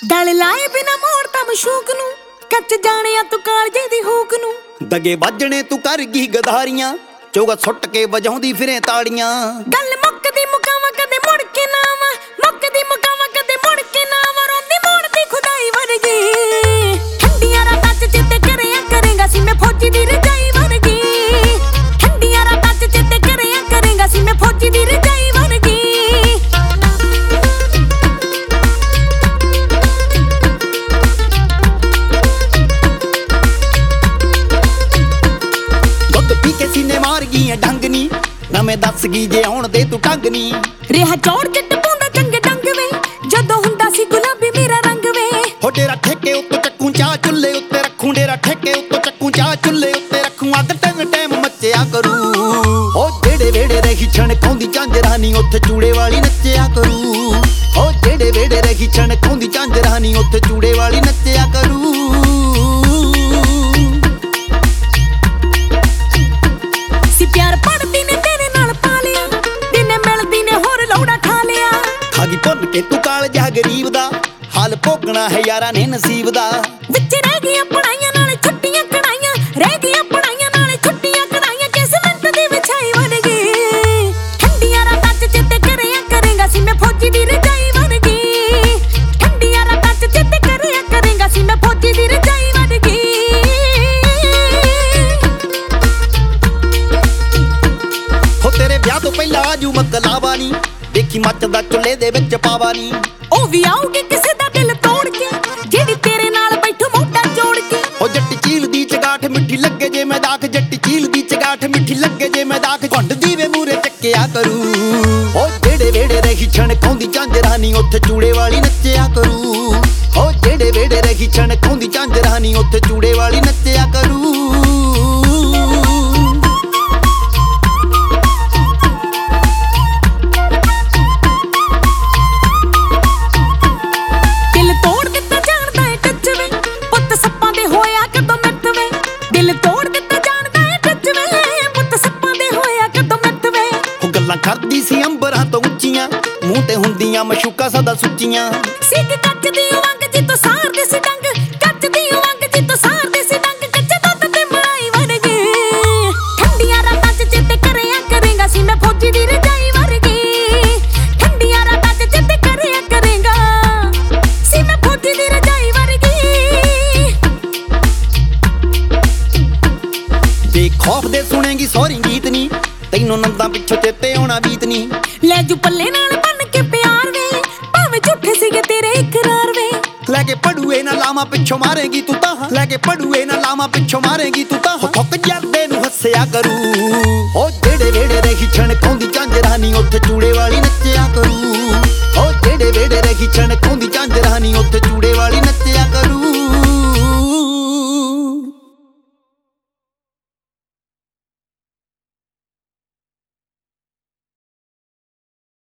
दल लाए बिना मोड़ता मशूक नू कच जाने तू कालजे दी हुक नू दगे वजने तू कर गई गधारियां चौगा सुट के वजाउंदी फिरे ताड़ियां गल मुकदी मुकावा कदे मुड़ के ना आवा मुकदी मुकावा कदे मुड़ के ना आवा रोंदी मोड़दी खुदाई वर्गी ठंडियां रातां च चित करेया करेगा सी मैं फौजी दी रजाई वर्गी ठंडियां रातां च चित करेया करेगा सी मैं फौजी दी रजाई वर्गी सीने मार गई ढंग नी ना मैं दस गई जे आउण दे तू ढंग नी रेहा चौड़ चिट पौंदा चंगे डंग वे जदों हुंदा सी गुलाबी मेरा रंग वे हो डेरा ठेके उत्ते चक्कू चाह चुल्ले उत्ते रखूं डेरा ठेके उत्ते चक्कू चाह चुल्ले उत्ते रखूं अग टाइम टाइम मच्चिया करूं हो जेड़े वेड़े रही छण खाउंदी झांजरानी उत्थे चूड़े वाली नच्चिया करूं हो जेड़े वेड़े रही छण खाउंदी झांजरानी उत्थे चूड़े वाली नच्चिया करूं प्यार पड़दी ने तेरे नाल पा लिया दिने मिलदी ने होर लौड़ा खा लिया खागी भुल के तू काल जा गरीब दा हाल भोगना है यारा ने नसीब दा विच रह गई पढ़ाइयां नाल छुट्टियां कढ़ाइयां रह गई पढ़ाइयां नाल छुट्टियां कढ़ाइयां किस्मत दी विछाई वर्गी ठंडियां रातां च चित करेया करेगा सी मैं फौजी दी रजाई वर्गी ठंडियां रातां च चित करेया करेगा सी मैं फौजी दी रजाई वर्गी तेरे ब्याह तो पहला आजू मकलावा नी देखी मचदा चुल्ले दे विच पावा नी ओ भी आऊगी किसे दा दिल तोड़ के जेड़ी तेरे नाल बैठू मोटा जोड़ के ओ जट्टी चील दी चगाठ मिठी लगे जे मैं दाख जट्टी चील दी चगाठ मिठी लगे जे मैं दाख घुंड दी वे मूरे चक्किया करूं ओ जेड़े वेड़े रही छण खाउंदी झांजरानी उत्थे चूड़े वाली नच्चिया करूं ओ जेड़े वेड़े रही छण खाउंदी झांजरानी उत्थे चूड़े वाली नच्चिया करूं करदी सी अंबरां तो उच्चियां मूंह ते हुंदियां मशूका सदा सुच्चियां सिग कच दी वंग जी तो सार दे सी डंग कच दी वंग जी तो सार दे सी डंग कच्चे दुੱਧ ते मलाई वर्गी ठंडियां रातां च चित करेया करेगा सी मैं फौजी दी रजाई वर्गी ठंडियां रातां च चित करेया करेगा सी मैं फौजी दी रजाई वर्गी ते खौफ दे सुनेगी सौरी गीत नी तैनू नंदा पिछो चेते आउणा बीत नी ले जू पल्ले नाल बन के प्यार वे भावें झूठे सीगे तेरे इकरार वे लेके पड़ूए ना लामा पिछो मारेगी तू तां लेके पड़ूए ना लामा पिछो मारेगी तू तां थुक जरदे नू हੱਸਿਆ करूं ओ जेड़े वेड़े रही छण खाउंदी झांजरानी उत्थे चूड़े वाली